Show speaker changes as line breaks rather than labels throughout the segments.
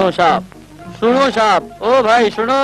सुनो साहब, ओ भाई सुनो।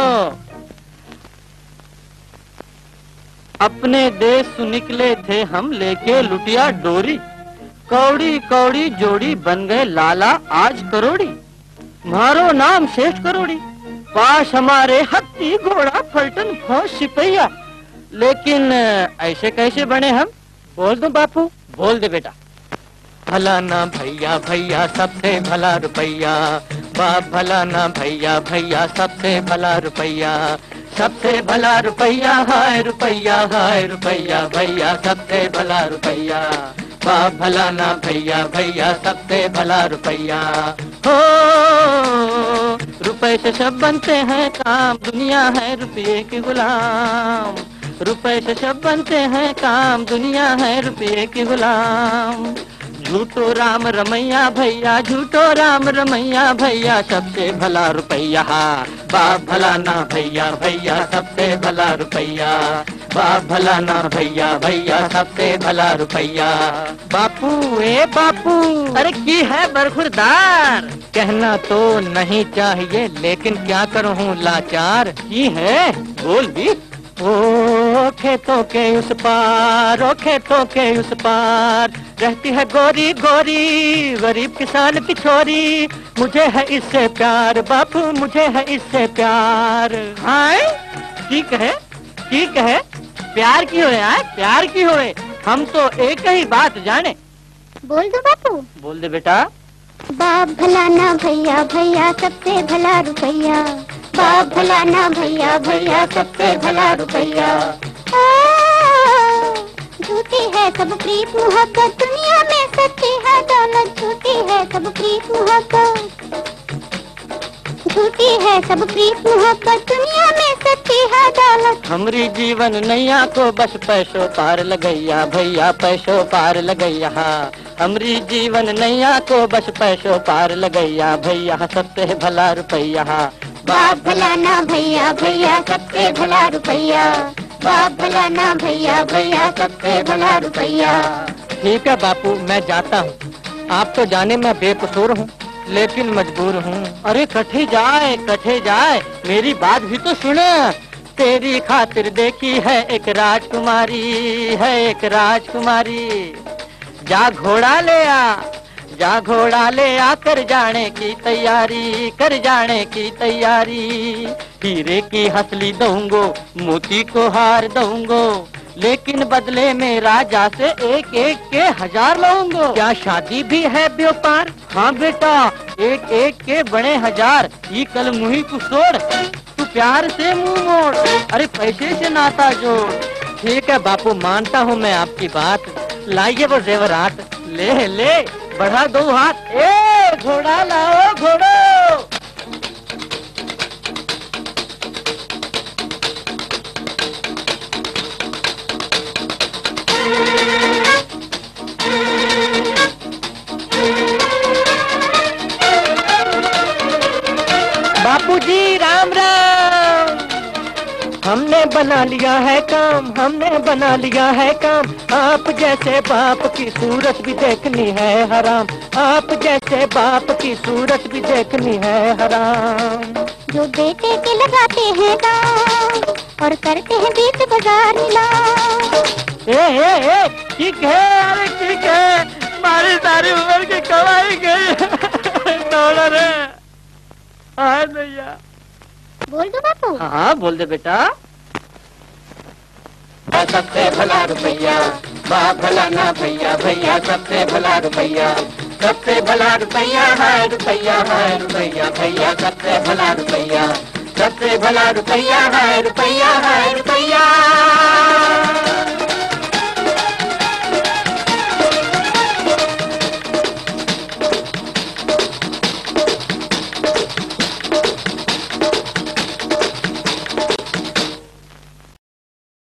अपने देश से निकले थे हम लेके लुटिया डोरी, कौड़ी कौड़ी जोड़ी बन गए लाला आज करोड़ी। मारो नाम श्रेष्ठ करोड़ी, पास हमारे हत्ती घोड़ा फलटन फौज सिपहिया, लेकिन ऐसे कैसे बने हम? बोल दो बापू। बोल दे बेटा।
भला ना भैया भैया सबसे भला रुपैया, बाप भला ना भैया भैया सबसे भला रुपैया, सबसे भला रुपैया हाय रुपैया भैया सबसे भला रुपैया, बाप भला ना भैया भैया सबसे भला रुपैया।
हो रुपए से सब बनते हैं काम, दुनिया है रुपये के गुलाम। रुपए से सब बनते हैं काम, दुनिया है रुपये के गुलाम। झूठो राम रमैया भैया, झूठो राम रमैया भैया सबसे भला रुपैया, बाप भला ना भैया भैया सबसे भला रुपैया, बाप भला ना भैया भैया सबसे भला रुपैया।
बापू ए बापू,
अरे की है बरखुरदार?
कहना तो नहीं चाहिए लेकिन क्या करूँ लाचार।
की है बोल भी।
ओ खेतों के उस पार, ओ खेतों के उस पार रहती है गोरी गोरी गरीब किसान की छोरी, मुझे है इससे प्यार बापू, मुझे है इससे प्यार।
हाय ठीक है प्यार की होए आए, प्यार की होए। हम तो एक ही बात जाने।
बोल दो बापू।
बोल दे बेटा।
बाप भला ना भैया भैया सबसे भला रुपैया, बाप भला ना भैया भैया सबसे भला रुपैया। झूठी है सब प्रीत मोहब्बत, दुनिया में सच्ची है दौलत, झूठी है सब प्रीत मोहब्बत, झूठी है सब प्रीत मोहब्बत, दुनिया में सच्ची है दौलत।
हमरी जीवन नैया को बस पैसों पार लगैया भैया, पैसों पार लगैया। हमरी जीवन नैया को बस पैसों पार लगैया भैया सबसे भला रुपैया,
बाप भला ना भैया भैया सबसे भला रुपैया, बाप भला ना भैया भैया सबसे भला रुपैया।
ठीक है बापू मैं जाता हूँ, आप तो जाने मैं बेकसूर हूँ लेकिन मजबूर हूँ।
अरे कठे जाए मेरी बात भी तो सुन। तेरी खातिर देखी है एक राजकुमारी, है एक राजकुमारी। जा घोड़ा ले आ, जा घोड़ा ले आ, कर जाने की तैयारी, कर जाने की तैयारी। हीरे की हसली दूंगो, मोती को हार दूंगो, लेकिन बदले में राजा से एक एक के 1000 लूंगो।
क्या शादी भी है व्यापार?
हाँ बेटा, एक एक के बड़े 1000। ये कल मुही को छोड़, तू प्यार से मुंह मोड़, अरे पैसे से नाता जोड़।
ठीक है बापू मानता हूँ मैं आपकी बात, लाइए वो जेवरात।
ले ले बढ़ा 2 हाथ। ए घोड़ा लाओ घोड़ो।
बापूजी राम राम। हमने बना लिया है काम, हमने बना लिया है काम, आप जैसे बाप की सूरत भी देखनी है हराम, आप जैसे बाप की सूरत भी देखनी है हराम।
जो बेटे के लगाते हैं दाम और करते हैं बीच बाजार नीलाम।
ठीक है, अरे ठीक है, हमारी सारी उम्र की कमाई गई डॉलर है। हाँ भैया।
बोल दो बापू।
हाँ बोल दे बेटा।
सबसे भला रुपैया, बाप भला ना भैया भैया सबसे भला रुपैया, सबसे भला रुपैया है रुपैया भैया सबसे भला रुपैया, सबसे भला रुपैया है रुपैया।